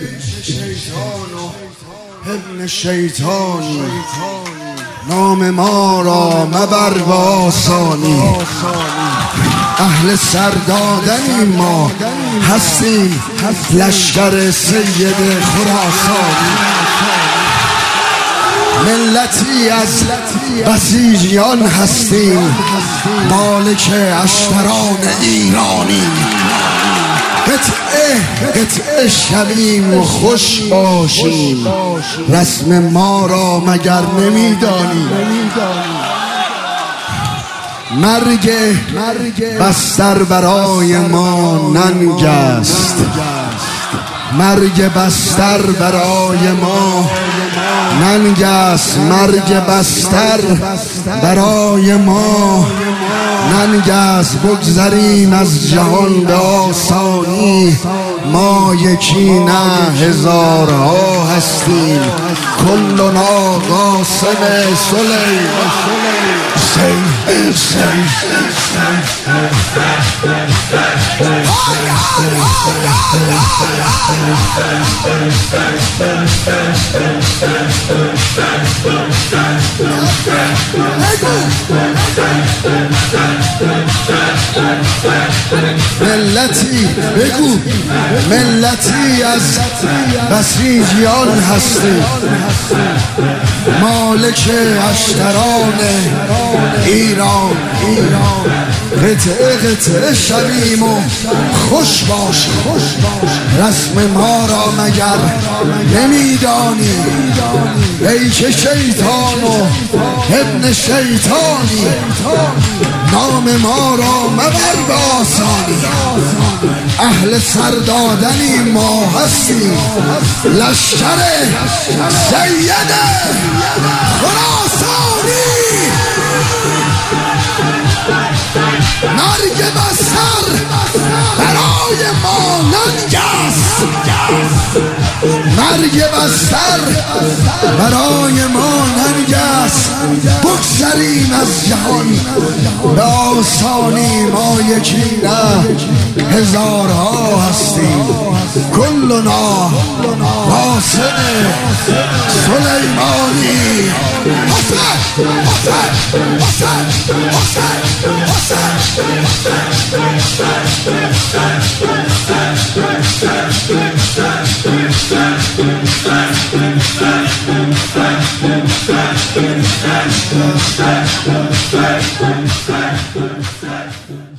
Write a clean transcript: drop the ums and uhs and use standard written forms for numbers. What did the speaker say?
ابن شیطانی نام ما را مبر و آسانی. اهل سردادنیم ما هستیم لشکر سید خراسانی. ملتی از بسیجیان هستیم مالک اشتران ایرانی. قطعه شویم و خوش باشیم رسم ما را مگر نمیدانی. مرگ بستر برای ما ننگ است. مرگ بستر برای ما ننگ است. مرگ بستر برای ما ننگ است. بگذریم از جهان به آسانی. ما یکی نه هزارها هستیم. کلنا قاسم سلیمان. ملتی بگو ملتی از بسیجیان هستی مالک اشتران ایران. قطعه شویم و خوش باشیم رسم ما را مگر نمیدانی. ای که شیطان و ابن شیطانی نام ما را مبر به آسانی. اهل سردادنیم ما هستیم لشکر سید خراسانی. مرگ بستر برای ما ننگ است. مرگ بستر برای ما ننگ است. بگذریم از جهان به آسانی. ما یکی نه هزارها هستیم. کلنا قاسم سلیمانی. حسین